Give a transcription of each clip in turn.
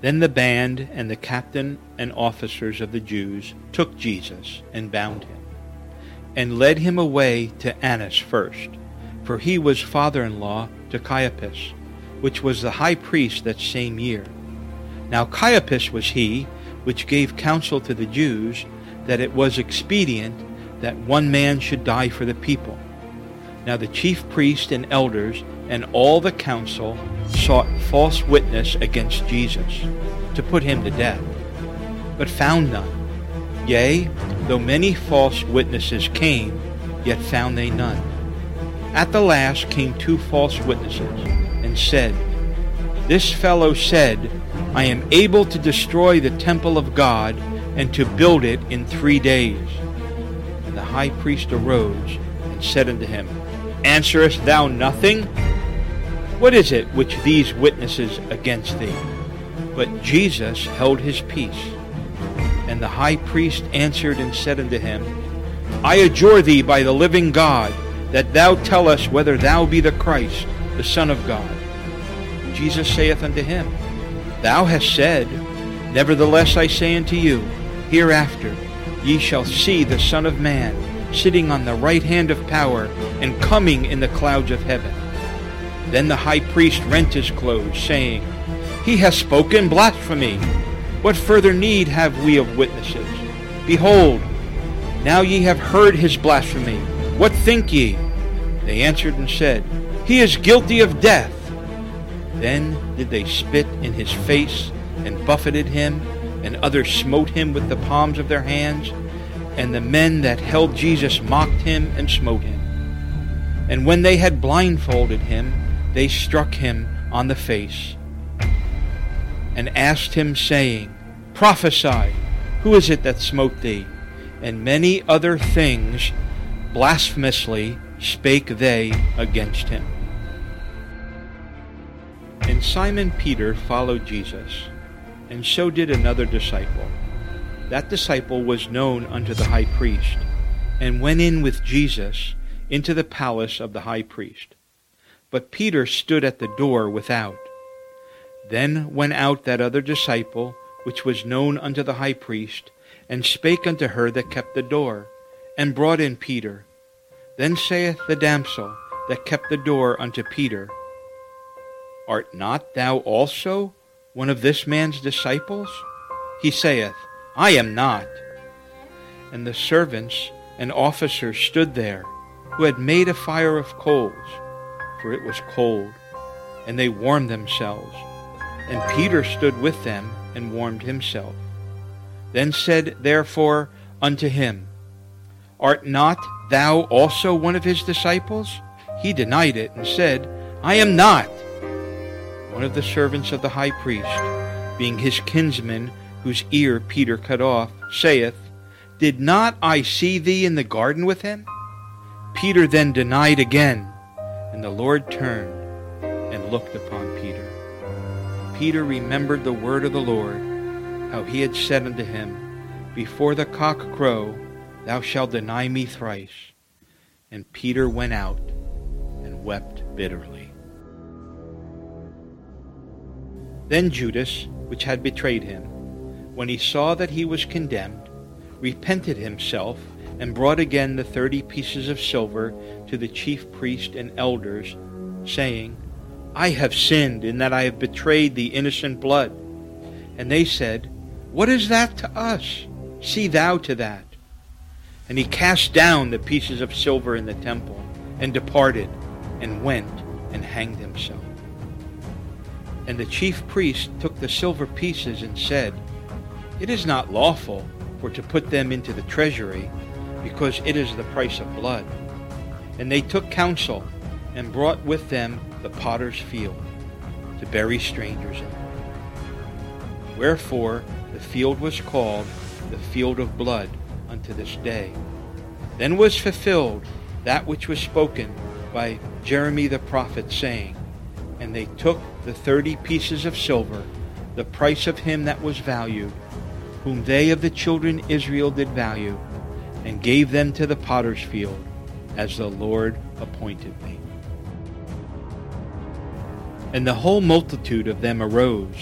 Then the band and the captain and officers of the Jews took Jesus and bound him, and led him away to Annas first, for he was father-in-law to Caiaphas, which was the high priest that same year. Now Caiaphas was he which gave counsel to the Jews that it was expedient that one man should die for the people. Now the chief priest and elders and all the council sought false witness against Jesus, to put him to death, but found none. Yea, though many false witnesses came, yet found they none. At the last came 2 false witnesses, and said, This fellow said, I am able to destroy the temple of God, and to build it in 3 days. And the high priest arose, and said unto him, Answerest thou nothing? What is it which these witnesses against thee? But Jesus held his peace. And the high priest answered and said unto him, I adjure thee by the living God, that thou tell us whether thou be the Christ, the Son of God. Jesus saith unto him, Thou hast said, Nevertheless I say unto you, hereafter ye shall see the Son of Man sitting on the right hand of power, and coming in the clouds of heaven. Then the high priest rent his clothes, saying, He has spoken blasphemy. What further need have we of witnesses? Behold, now ye have heard his blasphemy. What think ye? They answered and said, He is guilty of death. Then did they spit in his face, and buffeted him, and others smote him with the palms of their hands. And the men that held Jesus mocked him and smote him. And when they had blindfolded him, they struck him on the face, and asked him, saying, Prophesy, who is it that smote thee? And many other things blasphemously spake they against him. And Simon Peter followed Jesus, and so did another disciple. That disciple was known unto the high priest, and went in with Jesus into the palace of the high priest. But Peter stood at the door without. Then went out that other disciple, which was known unto the high priest, and spake unto her that kept the door, and brought in Peter. Then saith the damsel that kept the door unto Peter, Art not thou also one of this man's disciples? He saith, I am not. And the servants and officers stood there, who had made a fire of coals, for it was cold, and they warmed themselves. And Peter stood with them, and warmed himself. Then said therefore unto him, Art not thou also one of his disciples? He denied it, and said, I am not. One of the servants of the high priest, being his kinsman, whose ear Peter cut off, saith, Did not I see thee in the garden with him? Peter then denied again, and the Lord turned and looked upon Peter. Peter remembered the word of the Lord, how he had said unto him, Before the cock crow, thou shalt deny me thrice. And Peter went out and wept bitterly. Then Judas, which had betrayed him, when he saw that he was condemned, repented himself, and brought again the 30 pieces of silver to the chief priest and elders, saying, I have sinned in that I have betrayed the innocent blood. And they said, What is that to us? See thou to that. And he cast down the pieces of silver in the temple, and departed, and went and hanged himself. And the chief priest took the silver pieces and said, It is not lawful for to put them into the treasury, because it is the price of blood. And they took counsel, and brought with them the potter's field, to bury strangers in it. Wherefore the field was called the field of blood unto this day. Then was fulfilled that which was spoken by Jeremy the prophet, saying, And they took the 30 pieces of silver, the price of him that was valued, whom they of the children Israel did value, and gave them to the potter's field, as the Lord appointed me. And the whole multitude of them arose,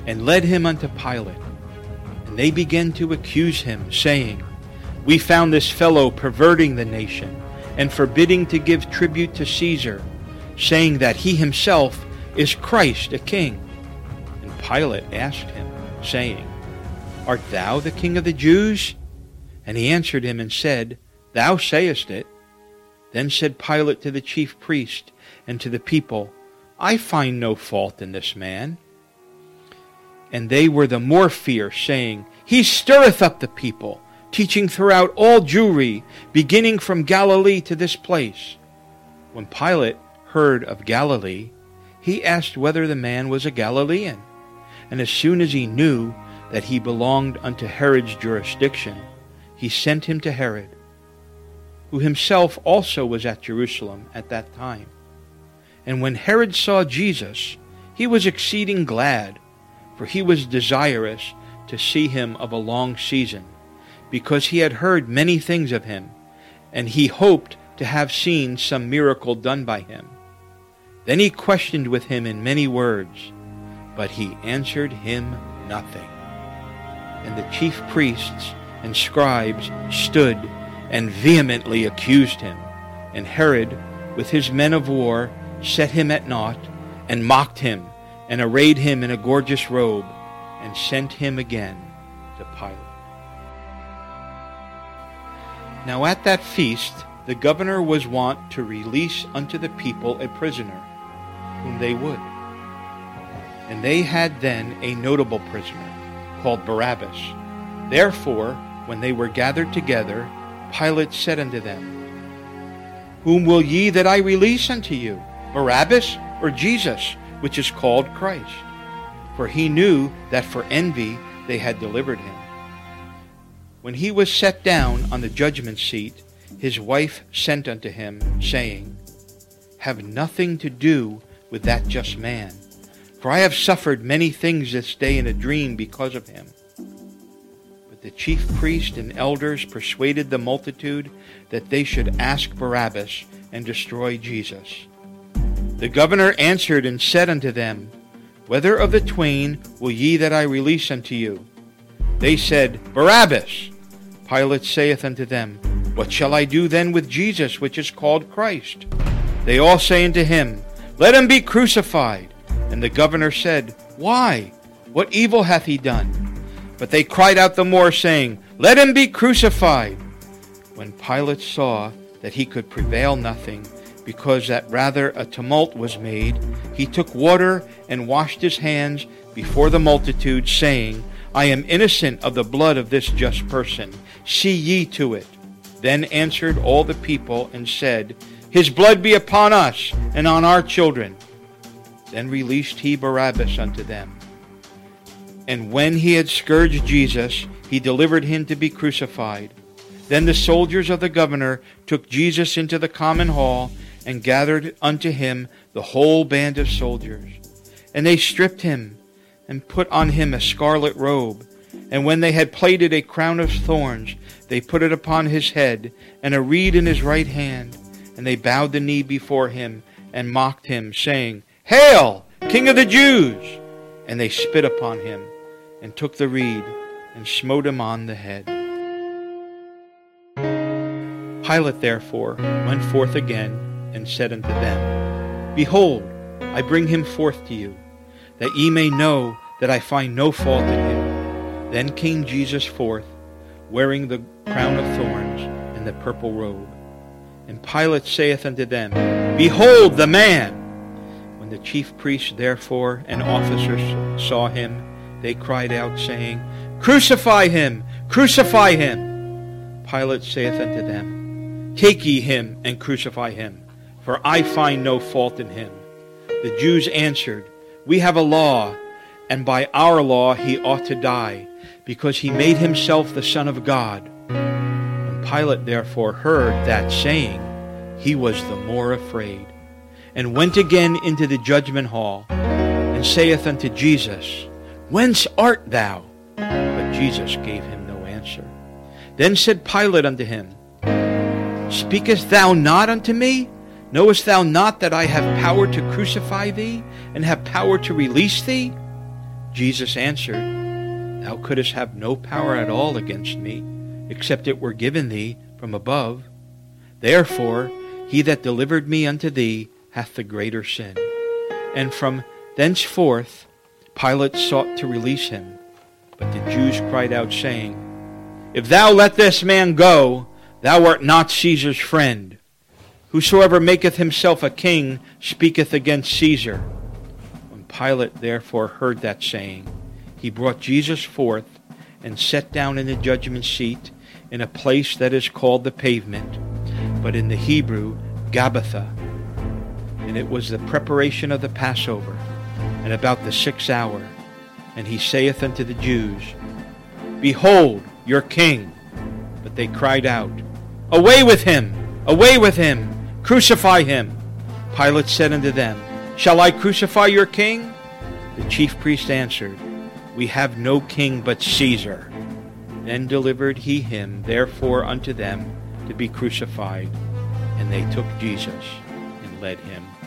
and led him unto Pilate. And they began to accuse him, saying, We found this fellow perverting the nation, and forbidding to give tribute to Caesar, saying that he himself is Christ, a king. And Pilate asked him, saying, Art thou the king of the Jews? And he answered him and said, Thou sayest it. Then said Pilate to the chief priest and to the people, I find no fault in this man. And they were the more fierce, saying, He stirreth up the people, teaching throughout all Jewry, beginning from Galilee to this place. When Pilate heard of Galilee, he asked whether the man was a Galilean. And as soon as he knew that he belonged unto Herod's jurisdiction, he sent him to Herod, who himself also was at Jerusalem at that time. And when Herod saw Jesus, he was exceeding glad, for he was desirous to see him of a long season, because he had heard many things of him, and he hoped to have seen some miracle done by him. Then he questioned with him in many words, but he answered him nothing. And the chief priests and scribes stood and vehemently accused him. And Herod, with his men of war, set him at naught, and mocked him, and arrayed him in a gorgeous robe, and sent him again to Pilate. Now at that feast the governor was wont to release unto the people a prisoner, whom they would. And they had then a notable prisoner, called Barabbas. Therefore, when they were gathered together, Pilate said unto them, Whom will ye that I release unto you, Barabbas or Jesus, which is called Christ? For he knew that for envy they had delivered him. When he was set down on the judgment seat, his wife sent unto him, saying, Have nothing to do with that just man, for I have suffered many things this day in a dream because of him. But the chief priest and elders persuaded the multitude that they should ask Barabbas and destroy Jesus. The governor answered and said unto them, Whether of the twain will ye that I release unto you? They said, Barabbas. Pilate saith unto them, What shall I do then with Jesus, which is called Christ? They all say unto him, Let him be crucified. And the governor said, Why? What evil hath he done? But they cried out the more, saying, Let him be crucified. When Pilate saw that he could prevail nothing, because that rather a tumult was made, he took water and washed his hands before the multitude, saying, I am innocent of the blood of this just person. See ye to it. Then answered all the people and said, His blood be upon us and on our children. Then released he Barabbas unto them. And when he had scourged Jesus, he delivered him to be crucified. Then the soldiers of the governor took Jesus into the common hall, and gathered unto him the whole band of soldiers. And they stripped him, and put on him a scarlet robe. And when they had plaited a crown of thorns, they put it upon his head, and a reed in his right hand. And they bowed the knee before him, and mocked him, saying, Hail, King of the Jews! And they spit upon him, and took the reed, and smote him on the head. Pilate therefore went forth again, and said unto them, Behold, I bring him forth to you, that ye may know that I find no fault in him. Then came Jesus forth, wearing the crown of thorns and the purple robe. And Pilate saith unto them, Behold the man! When the chief priests therefore and officers saw him, they cried out, saying, Crucify him! Crucify him! Pilate saith unto them, Take ye him, and crucify him, for I find no fault in him. The Jews answered, We have a law, and by our law he ought to die, because he made himself the Son of God. When Pilate therefore heard that saying, he was the more afraid, and went again into the judgment hall, and saith unto Jesus, Whence art thou? But Jesus gave him no answer. Then said Pilate unto him, Speakest thou not unto me? Knowest thou not that I have power to crucify thee, and have power to release thee? Jesus answered, Thou couldst have no power at all against me, except it were given thee from above. Therefore he that delivered me unto thee hath the greater sin. And from thenceforth Pilate sought to release him. But the Jews cried out, saying, If thou let this man go, thou art not Caesar's friend. Whosoever maketh himself a king speaketh against Caesar. When Pilate therefore heard that saying, he brought Jesus forth, and set down in the judgment seat, in a place that is called the Pavement, but in the Hebrew, Gabbatha. And it was the preparation of the Passover, and about the 6th hour. And he saith unto the Jews, Behold your king. But they cried out, Away with him! Away with him! Crucify him! Pilate said unto them, Shall I crucify your king? The chief priest answered, We have no king but Caesar. Then delivered he him therefore unto them to be crucified. And they took Jesus and led him